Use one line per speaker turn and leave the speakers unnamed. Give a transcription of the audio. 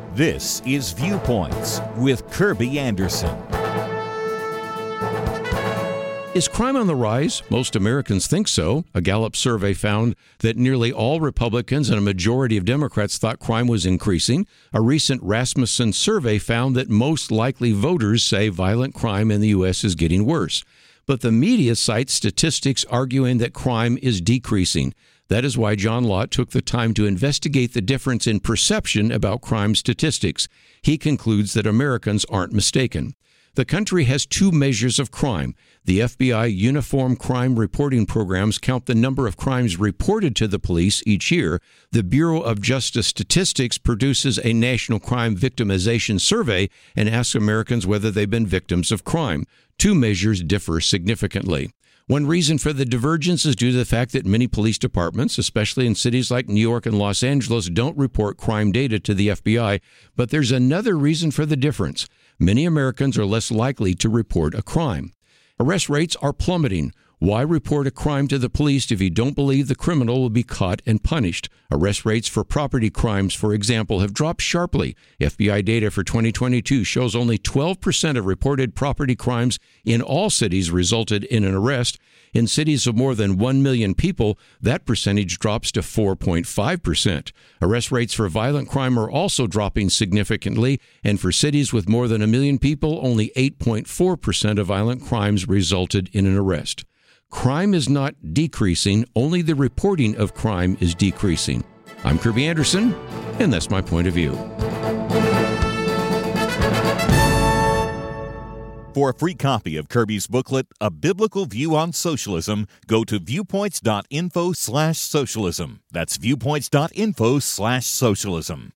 This is Viewpoints with Kirby Anderson.
Is crime on the rise? Most Americans think so. A Gallup survey found that nearly all Republicans and a majority of Democrats thought crime was increasing. A recent Rasmussen survey found that most likely voters say violent crime in the U.S. is getting worse. But the media cites statistics arguing that crime is decreasing. That is why John Lott took the time to investigate the difference in perception about crime statistics. He concludes that Americans aren't mistaken. The country has two measures of crime. The FBI Uniform Crime Reporting Programs count the number of crimes reported to the police each year. The Bureau of Justice Statistics produces a national crime victimization survey and asks Americans whether they've been victims of crime. Two measures differ significantly. One reason for the divergence is due to the fact that many police departments, especially in cities like New York and Los Angeles, don't report crime data to the FBI. But there's another reason for the difference. Many Americans are less likely to report a crime. Arrest rates are plummeting. Why report a crime to the police if you don't believe the criminal will be caught and punished? Arrest rates for property crimes, for example, have dropped sharply. FBI data for 2022 shows only 12% of reported property crimes in all cities resulted in an arrest. In cities of more than 1 million people, that percentage drops to 4.5%. Arrest rates for violent crime are also dropping significantly, and for cities with more than 1 million people, only 8.4% of violent crimes resulted in an arrest. Crime is not decreasing, only the reporting of crime is decreasing. I'm Kirby Anderson, and that's my point of view.
For a free copy of Kirby's booklet, A Biblical View on Socialism, go to viewpoints.info/socialism. That's viewpoints.info/socialism.